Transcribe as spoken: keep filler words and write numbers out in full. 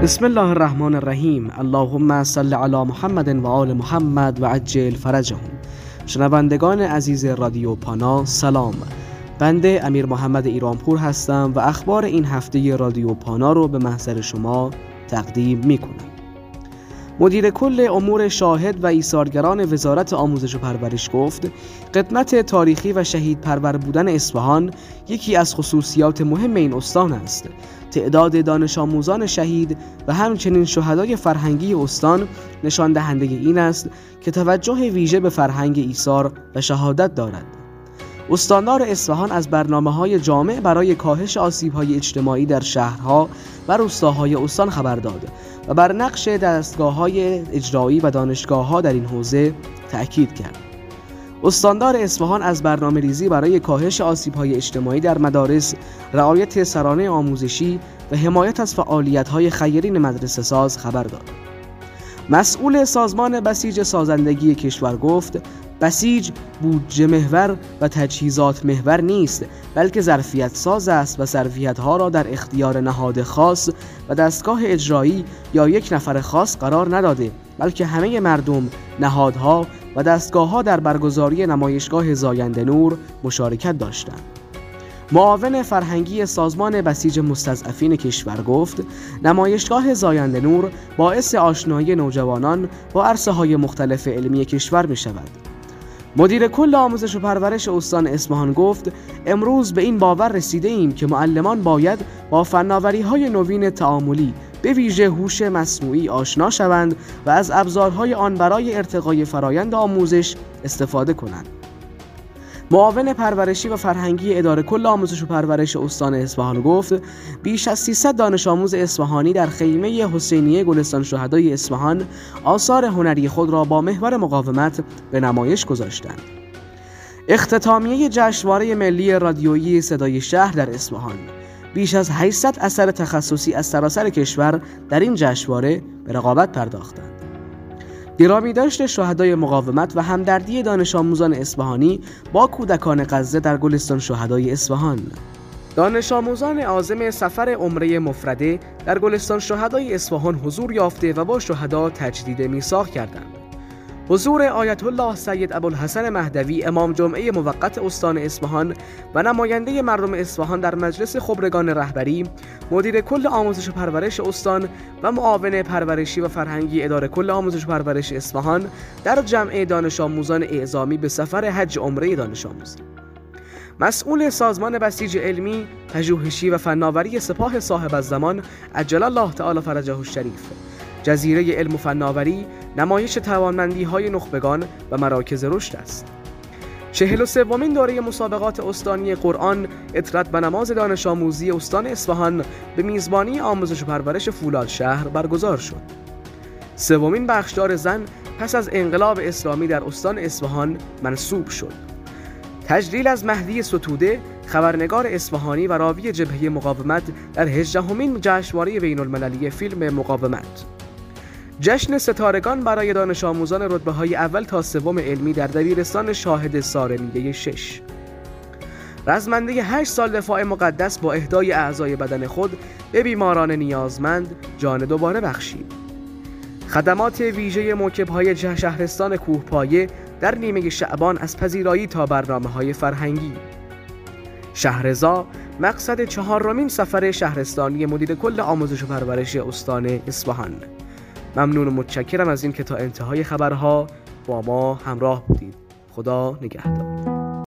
بسم الله الرحمن الرحیم. اللهم صل علی محمد و آل محمد و عجل فرجهم. شنوندگان عزیز رادیو پانا سلام. بنده امیر محمد ایرانپور هستم و اخبار این هفته رادیو پانا رو به محضر شما تقدیم می کنم. مدیر کل امور شاهد و ایثارگران وزارت آموزش و پرورش گفت قدمت تاریخی و شهید پرور بودن اصفهان یکی از خصوصیات مهم این استان است. تعداد دانش آموزان شهید و همچنین شهدای فرهنگی استان نشان دهنده این است که توجه ویژه به فرهنگ ایثار و شهادت دارد. استاندار اصفهان از برنامه‌های جامع برای کاهش آسیب‌های اجتماعی در شهرها و روستاهای استان خبر داد و بر نقش دستگاه‌های اجرایی و دانشگاه‌ها در این حوزه تأکید کرد. استاندار اصفهان از برنامه‌ریزی برای کاهش آسیب‌های اجتماعی در مدارس، رعایت سرانه آموزشی و حمایت از فعالیت‌های خیرین مدرسه ساز خبر داد. مسئول سازمان بسیج سازندگی کشور گفت بسیج بودجه محور و تجهیزات محور نیست، بلکه ظرفیت ساز است و ظرفیت‌ها را در اختیار نهاد خاص و دستگاه اجرایی یا یک نفر خاص قرار نداده، بلکه همه مردم، نهادها و دستگاه‌ها در برگزاری نمایشگاه زاینده نور مشارکت داشتند. معاون فرهنگی سازمان بسیج مستضعفین کشور گفت نمایشگاه زاینده نور باعث آشنایی نوجوانان با عرصه‌های مختلف علمی کشور می شود. مدیر کل آموزش و پرورش استان اصفهان گفت امروز به این باور رسیده ایم که معلمان باید با فناوری‌های نوین تعاملی به ویژه هوش مصنوعی آشنا شوند و از ابزارهای آن برای ارتقای فرایند آموزش استفاده کنند. معاون پرورشی و فرهنگی اداره کل آموزش و پرورش استان اصفهان گفت بیش از سیصد دانش آموز اصفهانی در خیمه حسینیه گلستان شهدای اصفهان آثار هنری خود را با محور مقاومت به نمایش گذاشتند. اختتامیه جشنواره ملی رادیویی صدای شهر در اصفهان. بیش از هشتصد اثر تخصصی از سراسر کشور در این جشنواره به رقابت پرداختند. گرامی داشت شهدای مقاومت و همدردی دانش آموزان اصفهانی با کودکان غزه در گلستان شهدای اصفهان. دانش آموزان عازم سفر عمره مفرده در گلستان شهدای اصفهان حضور یافته و با شهدا تجدید میثاق کردند. حضور آیت الله سید ابوالحسن مهدوی امام جمعه موقت استان اصفهان و نماینده مردم اصفهان در مجلس خبرگان رهبری، مدیر کل آموزش و پرورش استان و معاون پرورشی و فرهنگی اداره کل آموزش و پرورش اصفهان در جمع دانش آموزان اعزامی به سفر حج عمره دانش آموز. مسئول سازمان بسیج علمی، پژوهشی و فناوری سپاه صاحب الزمان عجل الله تعالی فرجه الشریف جزیره علم و فناوری نمایش توانمندی‌های نخبگان و مراکز رشد است. چهل و سومین دوره مسابقات استانی قرآن، اطرد و نماز دانش آموزی استان اصفهان به میزبانی آموزش و پرورش فولاد شهر برگزار شد. سومین بخشدار زن پس از انقلاب اسلامی در استان اصفهان منصوب شد. تجلیل از مهدی ستوده، خبرنگار اصفهانی و راوی جبهه مقاومت در هجدهمین جشنواره بین‌المللی فیلم مقاومت. جشن ستارگان برای دانش آموزان رتبه‌های اول تا سوم علمی در دبیرستان شاهد سارمیه شش. رزمنده هشت سال دفاع مقدس با اهدای اعضای بدن خود به بیماران نیازمند جان دوباره بخشید. خدمات ویژه موکب‌های شهرستان کوهپایه در نیمه شعبان از پذیرایی تا برنامه‌های فرهنگی. شهرضا مقصد چهارمین سفر شهرستانی مدیر کل آموزش و پرورش استان اصفهان. ممنون و متشکرم از این که تا انتهای خبرها با ما همراه بودید. خدا نگهدار.